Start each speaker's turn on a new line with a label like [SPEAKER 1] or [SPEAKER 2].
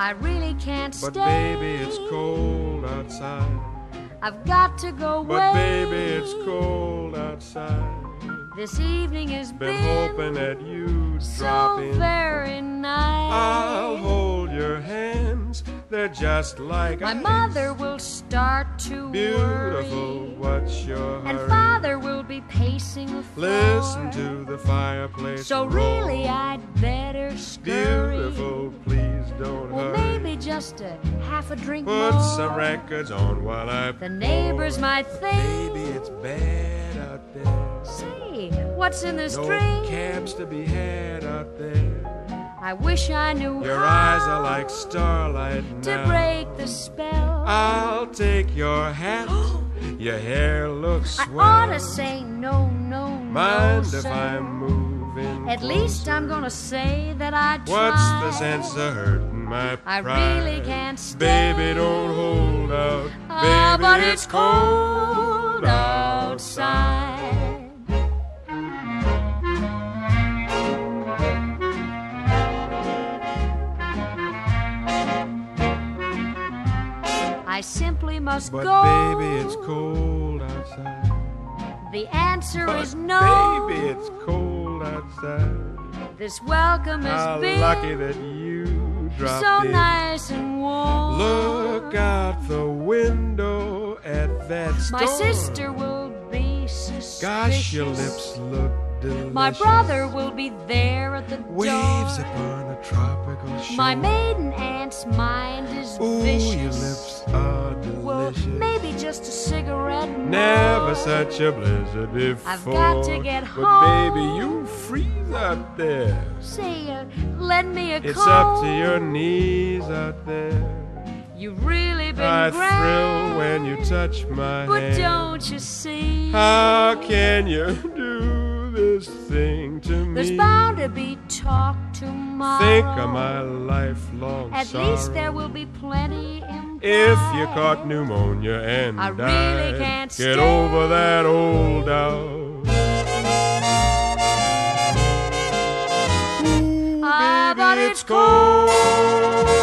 [SPEAKER 1] I really can't
[SPEAKER 2] But
[SPEAKER 1] stay.
[SPEAKER 2] baby, it's cold outside.
[SPEAKER 1] I've got to go away.
[SPEAKER 2] But baby, it's cold outside.
[SPEAKER 1] This evening has
[SPEAKER 2] Been hoping that you'd drop
[SPEAKER 1] so
[SPEAKER 2] in.
[SPEAKER 1] very nice.
[SPEAKER 2] I'll hold your hands, they're just like
[SPEAKER 1] My
[SPEAKER 2] ice.
[SPEAKER 1] mother will start to
[SPEAKER 2] Beautiful,
[SPEAKER 1] worry,
[SPEAKER 2] what's your
[SPEAKER 1] and
[SPEAKER 2] hurry?
[SPEAKER 1] father will be pacing the floor.
[SPEAKER 2] Listen to the fireplace
[SPEAKER 1] So
[SPEAKER 2] roar.
[SPEAKER 1] really I'd better scurry.
[SPEAKER 2] Beautiful, please don't
[SPEAKER 1] Well,
[SPEAKER 2] hurry.
[SPEAKER 1] maybe just a half a drink
[SPEAKER 2] Put
[SPEAKER 1] more.
[SPEAKER 2] some records on while I
[SPEAKER 1] The neighbors might think,
[SPEAKER 2] Baby, it's bad out there.
[SPEAKER 1] say, what's in this
[SPEAKER 2] No
[SPEAKER 1] drink?
[SPEAKER 2] cabs to be had out there.
[SPEAKER 1] I wish I knew
[SPEAKER 2] Your
[SPEAKER 1] how
[SPEAKER 2] eyes are like starlight
[SPEAKER 1] to
[SPEAKER 2] now.
[SPEAKER 1] break the spell.
[SPEAKER 2] I'll take your hat. Your hair looks
[SPEAKER 1] I
[SPEAKER 2] swell.
[SPEAKER 1] ought to say no, no,
[SPEAKER 2] Mind
[SPEAKER 1] no,
[SPEAKER 2] if
[SPEAKER 1] sir.
[SPEAKER 2] I'm moving
[SPEAKER 1] At least
[SPEAKER 2] closer?
[SPEAKER 1] I'm gonna say that I tried.
[SPEAKER 2] What's the sense of hurting my
[SPEAKER 1] I
[SPEAKER 2] pride?
[SPEAKER 1] really can't stay.
[SPEAKER 2] Baby, don't hold out.
[SPEAKER 1] Ah,
[SPEAKER 2] Baby,
[SPEAKER 1] but it's cold outside. I simply must
[SPEAKER 2] But
[SPEAKER 1] go.
[SPEAKER 2] baby, it's cold outside.
[SPEAKER 1] The answer
[SPEAKER 2] But
[SPEAKER 1] is no.
[SPEAKER 2] baby, it's cold outside.
[SPEAKER 1] This welcome
[SPEAKER 2] How
[SPEAKER 1] has been
[SPEAKER 2] lucky that you dropped
[SPEAKER 1] so
[SPEAKER 2] in.
[SPEAKER 1] nice and warm.
[SPEAKER 2] Look out the window at that storm.
[SPEAKER 1] My sister will be suspicious.
[SPEAKER 2] Gosh, your lips look delicious.
[SPEAKER 1] My brother will be there at the
[SPEAKER 2] Waves
[SPEAKER 1] door.
[SPEAKER 2] upon a tropical shore.
[SPEAKER 1] My maiden aunt's mind is
[SPEAKER 2] Ooh,
[SPEAKER 1] vicious.
[SPEAKER 2] your lips are
[SPEAKER 1] Well,
[SPEAKER 2] delicious.
[SPEAKER 1] maybe just a cigarette more.
[SPEAKER 2] Never such a blizzard before.
[SPEAKER 1] I've got to get
[SPEAKER 2] But
[SPEAKER 1] home.
[SPEAKER 2] baby, you freeze out there.
[SPEAKER 1] Say, lend me a
[SPEAKER 2] It's
[SPEAKER 1] comb.
[SPEAKER 2] up to your knees out there.
[SPEAKER 1] You've really been
[SPEAKER 2] I
[SPEAKER 1] grand.
[SPEAKER 2] thrill when you touch my
[SPEAKER 1] But
[SPEAKER 2] hand.
[SPEAKER 1] don't you see?
[SPEAKER 2] How can you do this thing to me?
[SPEAKER 1] There's bound to be talk tomorrow.
[SPEAKER 2] Think of my lifelong
[SPEAKER 1] At
[SPEAKER 2] sorrow.
[SPEAKER 1] least there will be plenty implied.
[SPEAKER 2] If you caught pneumonia and
[SPEAKER 1] I
[SPEAKER 2] died,
[SPEAKER 1] really can't
[SPEAKER 2] get
[SPEAKER 1] stay.
[SPEAKER 2] over that old doubt. Ooh,
[SPEAKER 1] Ah,
[SPEAKER 2] baby,
[SPEAKER 1] but
[SPEAKER 2] it's
[SPEAKER 1] it's cold